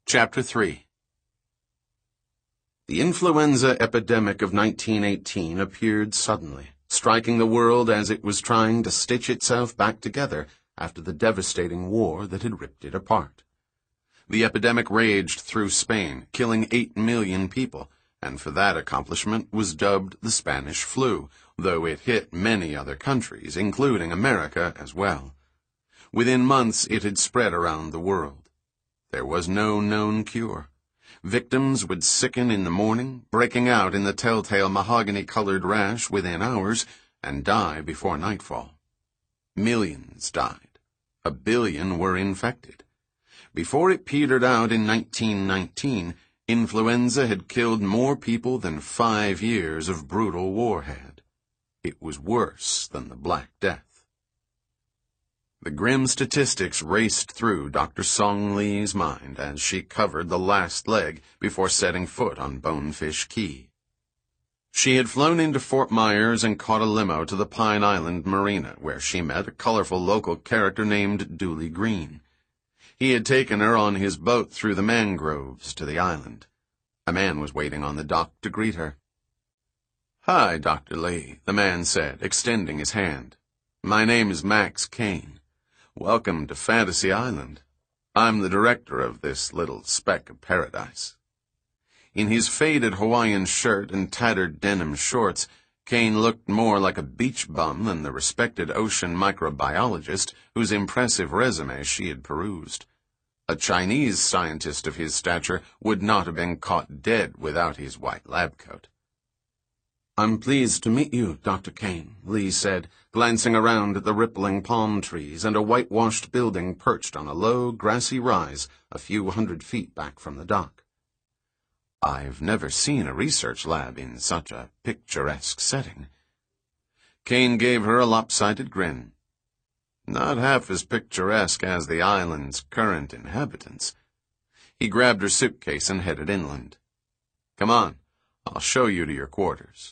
Chapter 3. The influenza epidemic of 1918 appeared suddenly, striking the world as it was trying to stitch itself back together after the devastating war that had ripped it apart. The epidemic raged through Spain, killing 8 million people, and for that accomplishment was dubbed the Spanish flu, though it hit many other countries, including America as well. Within months it had spread around the world. There was no known cure. Victims would sicken in the morning, breaking out in the telltale mahogany-colored rash within hours, and die before nightfall. Millions died. 1 billion were infected. Before it petered out in 1919, influenza had killed more people than 5 years of brutal war had. It was worse than the Black Death. The grim statistics raced through Dr. Song Lee's mind as she covered the last leg before setting foot on Bonefish Key. She had flown into Fort Myers and caught a limo to the Pine Island Marina, where she met a colorful local character named Dooley Green. He had taken her on his boat through the mangroves to the island. A man was waiting on the dock to greet her. "Hi, Dr. Lee," the man said, extending his hand. "My name is Max Kane. Welcome to Fantasy Island. I'm the director of this little speck of paradise." In his faded Hawaiian shirt and tattered denim shorts, Kane looked more like a beach bum than the respected ocean microbiologist whose impressive resume she had perused. A Chinese scientist of his stature would not have been caught dead without his white lab coat. "I'm pleased to meet you, Dr. Kane," Lee said, glancing around at the rippling palm trees and a whitewashed building perched on a low, grassy rise a few hundred feet back from the dock. "I've never seen a research lab in such a picturesque setting." Kane gave her a lopsided grin. "Not half as picturesque as the island's current inhabitants." He grabbed her suitcase and headed inland. "Come on, I'll show you to your quarters."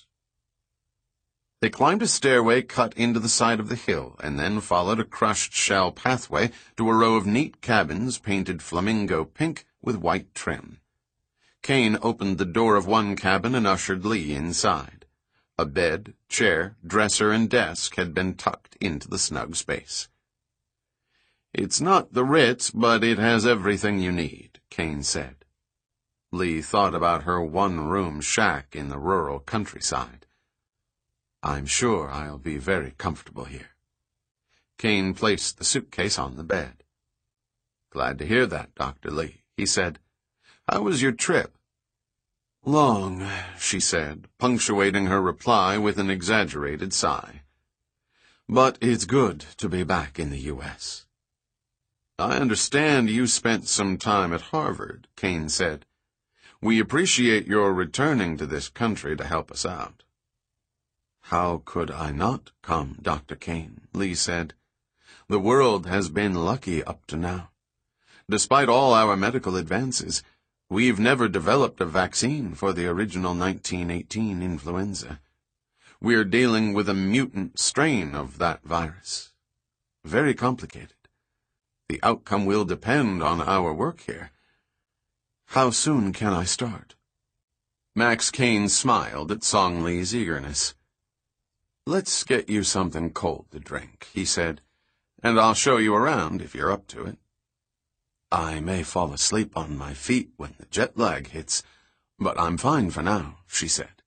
They climbed a stairway cut into the side of the hill and then followed a crushed shell pathway to a row of neat cabins painted flamingo pink with white trim. Kane opened the door of one cabin and ushered Lee inside. A bed, chair, dresser, and desk had been tucked into the snug space. "It's not the Ritz, but it has everything you need," Kane said. Lee thought about her one-room shack in the rural countryside. "I'm sure I'll be very comfortable here." Kane placed the suitcase on the bed. "Glad to hear that, Dr. Lee," he said. "How was your trip?" "Long," she said, punctuating her reply with an exaggerated sigh. "But it's good to be back in the U.S." "I understand you spent some time at Harvard," Kane said. "We appreciate your returning to this country to help us out." "How could I not come, Dr. Kane?" Lee said. "The world has been lucky up to now. Despite all our medical advances, we've never developed a vaccine for the original 1918 influenza. We're dealing with a mutant strain of that virus. Very complicated. The outcome will depend on our work here. How soon can I start?" Max Kane smiled at Song Lee's eagerness. "Let's get you something cold to drink," he said, "and I'll show you around if you're up to it." "I may fall asleep on my feet when the jet lag hits, but I'm fine for now," she said.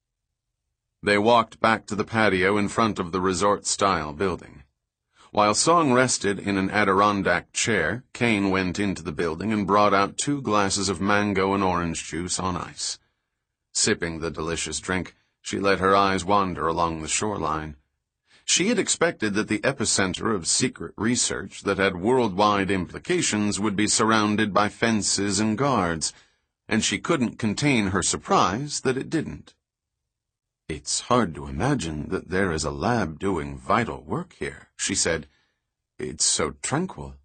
They walked back to the patio in front of the resort-style building. While Song rested in an Adirondack chair, Kane went into the building and brought out 2 glasses of mango and orange juice on ice. Sipping the delicious drink, she let her eyes wander along the shoreline. She had expected that the epicenter of secret research that had worldwide implications would be surrounded by fences and guards, and she couldn't contain her surprise that it didn't. "It's hard to imagine that there is a lab doing vital work here," she said. "It's so tranquil."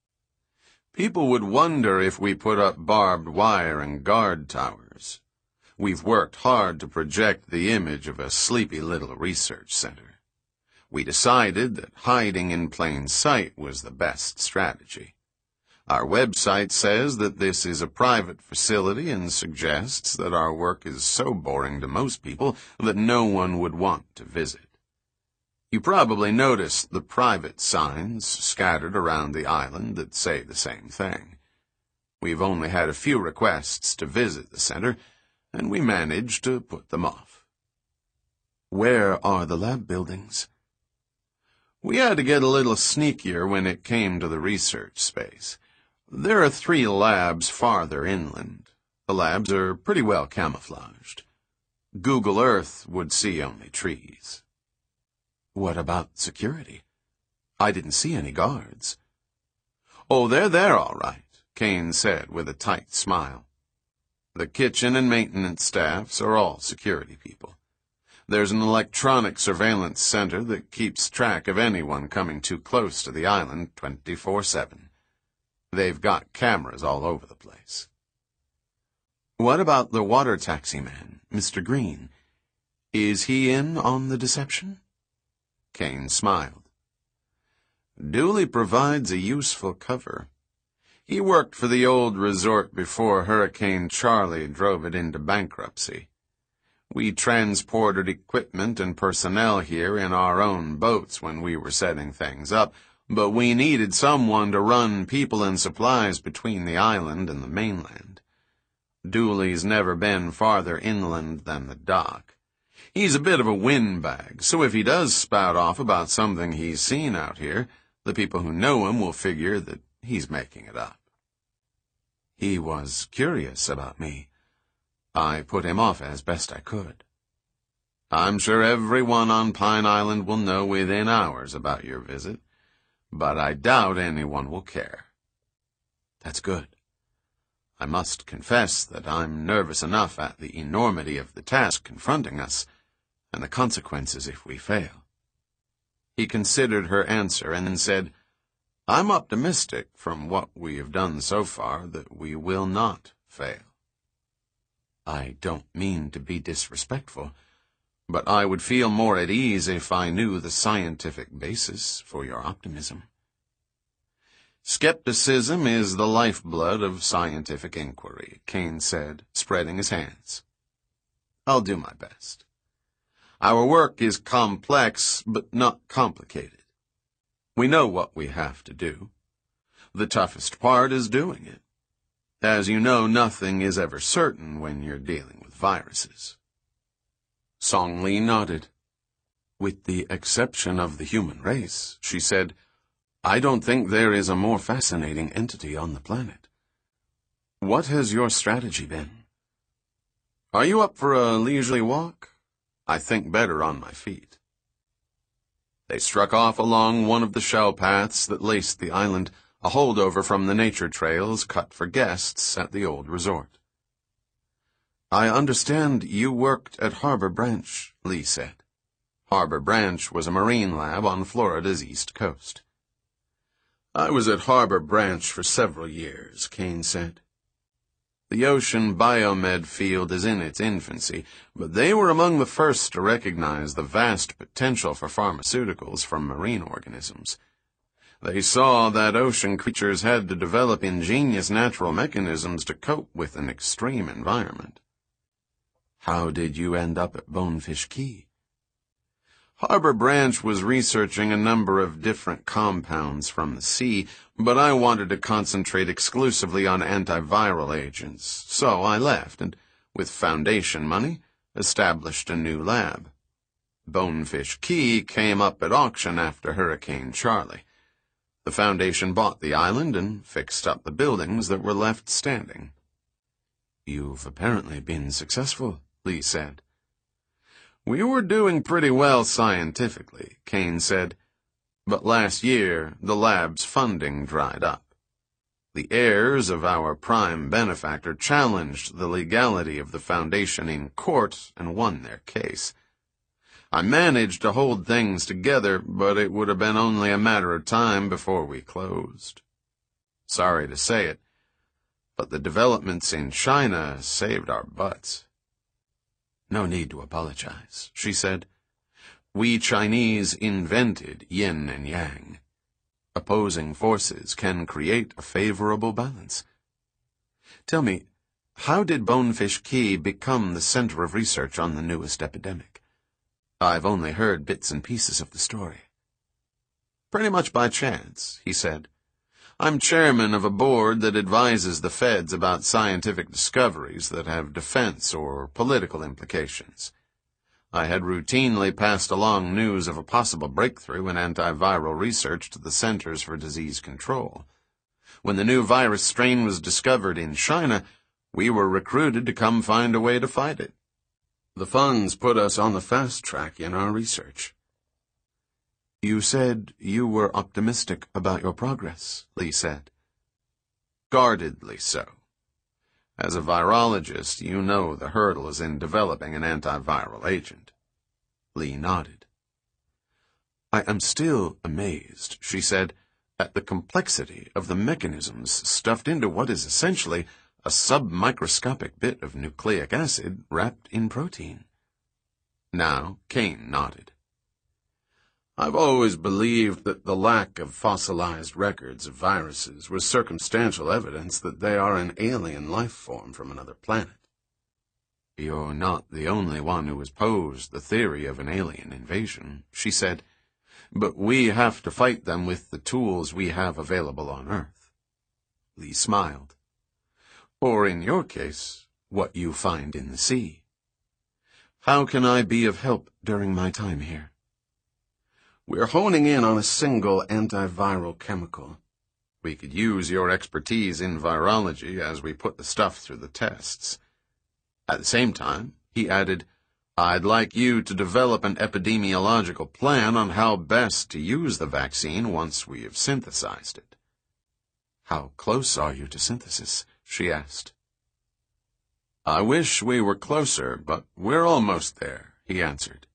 "People would wonder if we put up barbed wire and guard towers. We've worked hard to project the image of a sleepy little research center. We decided that hiding in plain sight was the best strategy. Our website says that this is a private facility and suggests that our work is so boring to most people that no one would want to visit. You probably noticed the private signs scattered around the island that say the same thing. We've only had a few requests to visit the center, and we managed to put them off. Where are the lab buildings? We had to get a little sneakier when it came to the research space. There are 3 labs farther inland. The labs are pretty well camouflaged. Google Earth would see only trees. What about security? I didn't see any guards. Oh, they're there all right, Kane said with a tight smile. The kitchen and maintenance staffs are all security people. There's an electronic surveillance center that keeps track of anyone coming too close to the island 24/7. They've got cameras all over the place. What about the water taxi man, Mr. Green? Is he in on the deception? Kane smiled. Dooley provides a useful cover. He worked for the old resort before Hurricane Charlie drove it into bankruptcy. We transported equipment and personnel here in our own boats when we were setting things up, but we needed someone to run people and supplies between the island and the mainland. Dooley's never been farther inland than the dock. He's a bit of a windbag, so if he does spout off about something he's seen out here, the people who know him will figure that he's making it up. He was curious about me. I put him off as best I could. I'm sure everyone on Pine Island will know within hours about your visit, but I doubt anyone will care. That's good. I must confess that I'm nervous enough at the enormity of the task confronting us, and the consequences if we fail. He considered her answer and then said, I'm optimistic from what we have done so far that we will not fail. I don't mean to be disrespectful, but I would feel more at ease if I knew the scientific basis for your optimism. Skepticism is the lifeblood of scientific inquiry, Kane said, spreading his hands. I'll do my best. Our work is complex, but not complicated. We know what we have to do. The toughest part is doing it. As you know, nothing is ever certain when you're dealing with viruses. Song Li nodded. With the exception of the human race, she said, I don't think there is a more fascinating entity on the planet. What has your strategy been? Are you up for a leisurely walk? I think better on my feet. They struck off along one of the shell paths that laced the island, a holdover from the nature trails cut for guests at the old resort. I understand you worked at Harbor Branch, Lee said. Harbor Branch was a marine lab on Florida's east coast. I was at Harbor Branch for several years, Kane said. The ocean biomed field is in its infancy, but they were among the first to recognize the vast potential for pharmaceuticals from marine organisms. They saw that ocean creatures had to develop ingenious natural mechanisms to cope with an extreme environment. How did you end up at Bonefish Key? Harbor Branch was researching a number of different compounds from the sea, but I wanted to concentrate exclusively on antiviral agents, so I left and, with foundation money, established a new lab. Bonefish Key came up at auction after Hurricane Charlie. The Foundation bought the island and fixed up the buildings that were left standing. You've apparently been successful, Lee said. We were doing pretty well scientifically, Kane said, but last year the lab's funding dried up. The heirs of our prime benefactor challenged the legality of the Foundation in court and won their case. I managed to hold things together, but it would have been only a matter of time before we closed. Sorry to say it, but the developments in China saved our butts. No need to apologize, she said. We Chinese invented yin and yang. opposing forces can create a favorable balance. Tell me, how did Bonefish Key become the center of research on the newest epidemic? I've only heard bits and pieces of the story. Pretty much by chance, he said. I'm chairman of a board that advises the feds about scientific discoveries that have defense or political implications. I had routinely passed along news of a possible breakthrough in antiviral research to the Centers for Disease Control. When the new virus strain was discovered in China, we were recruited to come find a way to fight it. The funds put us on the fast track in our research. You said you were optimistic about your progress, Lee said. Guardedly so. As a virologist, you know the hurdle is in developing an antiviral agent. Lee nodded. I am still amazed, she said, at the complexity of the mechanisms stuffed into what is essentially a submicroscopic bit of nucleic acid wrapped in protein. Now Kane nodded. I've always believed that the lack of fossilized records of viruses was circumstantial evidence that they are an alien life form from another planet. You're not the only one who has posed the theory of an alien invasion, she said, but we have to fight them with the tools we have available on Earth. Lee smiled. Or in your case, what you find in the sea. How can I be of help during my time here? We're honing in on a single antiviral chemical. We could use your expertise in virology as we put the stuff through the tests. At the same time, he added, I'd like you to develop an epidemiological plan on how best to use the vaccine once we have synthesized it. How close are you to synthesis? She asked. I wish we were closer, but we're almost there, he answered.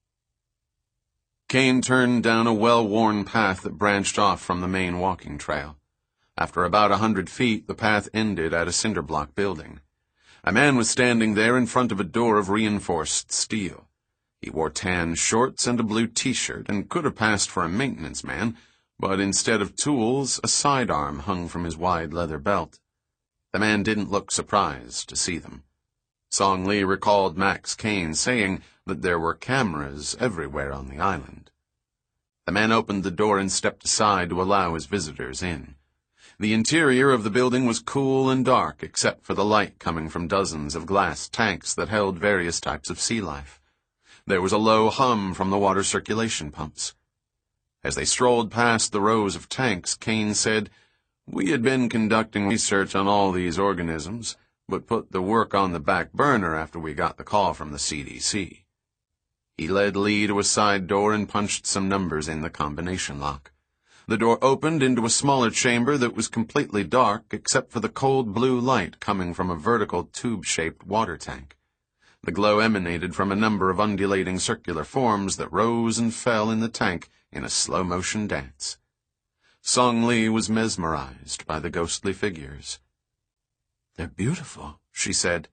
Kane turned down a well-worn path that branched off from the main walking trail. After about 100 feet, the path ended at a cinder-block building. A man was standing there in front of a door of reinforced steel. He wore tan shorts and a blue T-shirt and could have passed for a maintenance man, but instead of tools, a sidearm hung from his wide leather belt. The man didn't look surprised to see them. Song Lee recalled Max Kane saying that there were cameras everywhere on the island. The man opened the door and stepped aside to allow his visitors in. The interior of the building was cool and dark except for the light coming from dozens of glass tanks that held various types of sea life. There was a low hum from the water circulation pumps. As they strolled past the rows of tanks, Kane said, We had been conducting research on all these organisms, but put the work on the back burner after we got the call from the CDC. He led Lee to a side door and punched some numbers in the combination lock. The door opened into a smaller chamber that was completely dark except for the cold blue light coming from a vertical tube-shaped water tank. The glow emanated from a number of undulating circular forms that rose and fell in the tank in a slow-motion dance. Song Lee was mesmerized by the ghostly figures. They're beautiful, she said.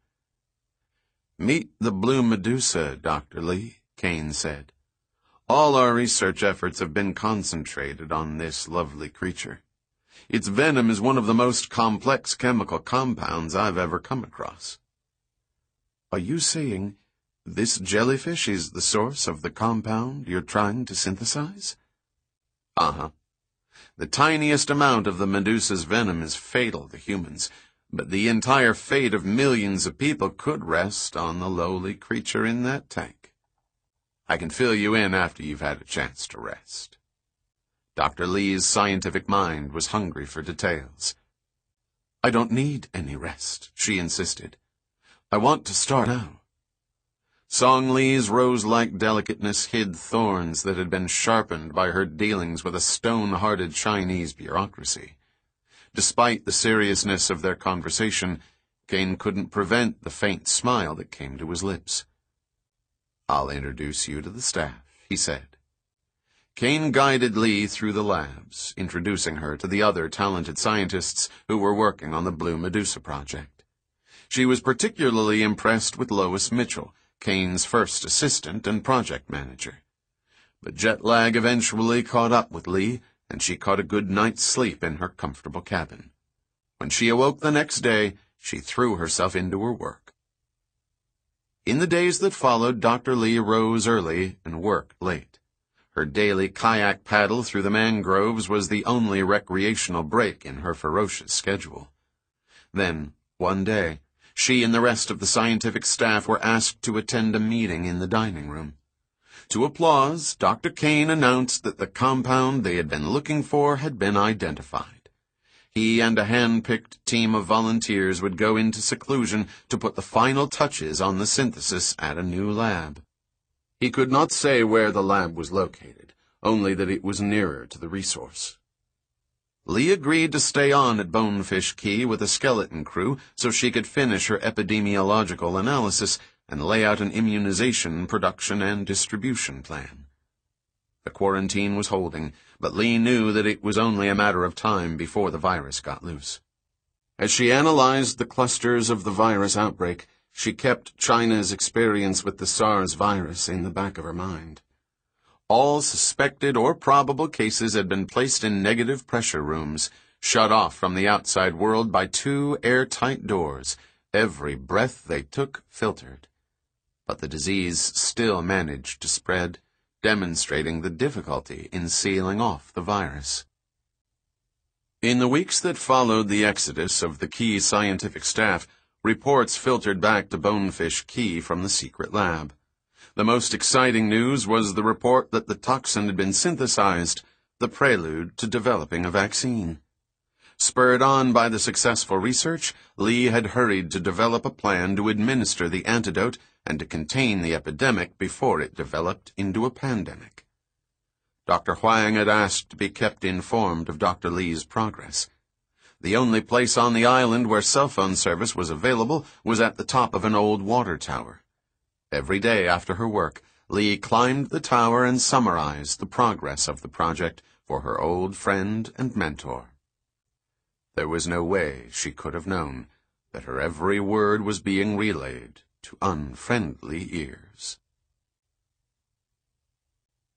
Meet the blue Medusa, Dr. Lee, Kane said. All our research efforts have been concentrated on this lovely creature. Its venom is one of the most complex chemical compounds I've ever come across. Are you saying this jellyfish is the source of the compound you're trying to synthesize? Uh-huh. The tiniest amount of the Medusa's venom is fatal to humans, but the entire fate of millions of people could rest on the lowly creature in that tank. I can fill you in after you've had a chance to rest. Dr. Lee's scientific mind was hungry for details. I don't need any rest, she insisted. I want to start now. Song Lee's rose-like delicateness hid thorns that had been sharpened by her dealings with a stone-hearted Chinese bureaucracy. Despite the seriousness of their conversation, Kane couldn't prevent the faint smile that came to his lips. I'll introduce you to the staff, he said. Kane guided Lee through the labs, introducing her to the other talented scientists who were working on the Blue Medusa project. She was particularly impressed with Lois Mitchell, Kane's first assistant and project manager. But jet lag eventually caught up with Lee, and she caught a good night's sleep in her comfortable cabin. When she awoke the next day, she threw herself into her work. In the days that followed, Dr. Lee rose early and worked late. Her daily kayak paddle through the mangroves was the only recreational break in her ferocious schedule. Then, one day, she and the rest of the scientific staff were asked to attend a meeting in the dining room. To applause, Dr. Kane announced that the compound they had been looking for had been identified. He and a hand-picked team of volunteers would go into seclusion to put the final touches on the synthesis at a new lab. He could not say where the lab was located, only that it was nearer to the resource. Lee agreed to stay on at Bonefish Key with a skeleton crew so she could finish her epidemiological analysis and lay out an immunization production and distribution plan. The quarantine was holding, but Lee knew that it was only a matter of time before the virus got loose. As she analyzed the clusters of the virus outbreak, she kept China's experience with the SARS virus in the back of her mind. All suspected or probable cases had been placed in negative pressure rooms, shut off from the outside world by 2 airtight doors, every breath they took filtered. But the disease still managed to spread, demonstrating the difficulty in sealing off the virus. In the weeks that followed the exodus of the Key scientific staff, reports filtered back to Bonefish Key from the secret lab. The most exciting news was the report that the toxin had been synthesized, the prelude to developing a vaccine. Spurred on by the successful research, Lee had hurried to develop a plan to administer the antidote and to contain the epidemic before it developed into a pandemic. Dr. Huang had asked to be kept informed of Dr. Lee's progress. The only place on the island where cell phone service was available was at the top of an old water tower. Every day after her work, Lee climbed the tower and summarized the progress of the project for her old friend and mentor. There was no way she could have known that her every word was being relayed to unfriendly ears.